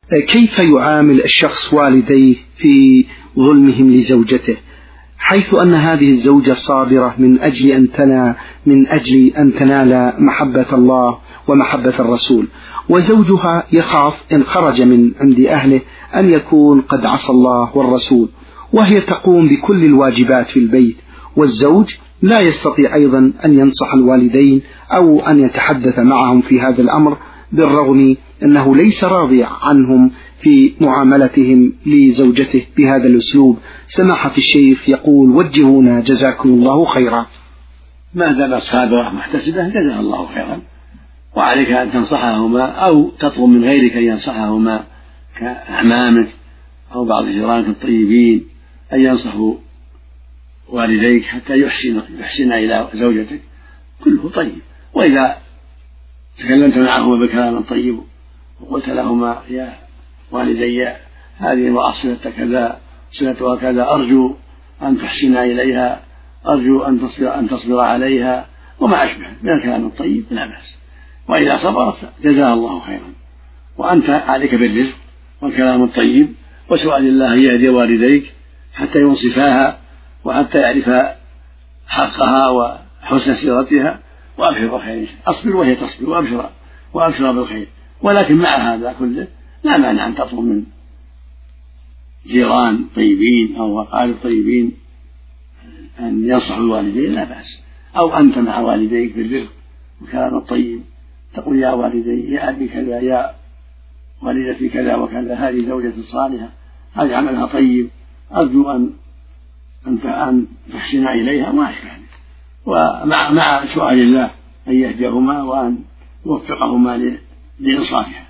كيف يعامل الشخص والديه في ظلمهم لزوجته، حيث أن هذه الزوجة صابرة من أجل أن تنال محبة الله ومحبة الرسول، وزوجها يخاف إن خرج من عند أهله أن يكون قد عصى الله والرسول، وهي تقوم بكل الواجبات في البيت، والزوج لا يستطيع أيضا أن ينصح الوالدين أو أن يتحدث معهم في هذا الأمر، بالرغم أنه ليس راضي عنهم في معاملتهم لزوجته بهذا الأسلوب. سماحة الشيخ يقول: وجهونا جزاكم الله خيرا. ما دامت صابرة محتسبة جزاها الله خيرا، وعليك أن تنصحهما أو تطلب من غيرك أن ينصحهما كأعمامك أو بعض جيرانك الطيبين أن ينصحوا والديك حتى يحسن إلى زوجتك، كله طيب. وإذا تكلمت معهما بكلام طيب وقلت لهما: يا والدي هذه امرأة صلتها كذا صلتها كذا، أرجو أن تحسن إليها، أرجو أن تصبر عليها، وما أشبه من الكلام الطيب لا بأس. وإذا صبرت جزاها الله خيرا. وأنت عليك بالرزق والكلام الطيب وسؤال الله يهدي والديك حتى ينصفاها وحتى يعرف حقها وحسن سيرتها، وأبشر بالخير. أصبر وهي تصبر، وأبشر بالخير. ولكن مع هذا كله لا مانع أن تطلب من جيران طيبين أو أقارب طيبين أن ينصحوا الوالدين لا بأس. أو أنت مع والديك بالرزق والكلام الطيب تقول: يا والدي، يا أبي كذا، يا والدتي كذا وكذا، هذه زوجتي الصالحة، هذه عملها طيب، أرجو أن تحسن إليها، ما أشبه ذلك. ومع سؤال الله أن يهديهما وأن يوفقهما لإنصافها.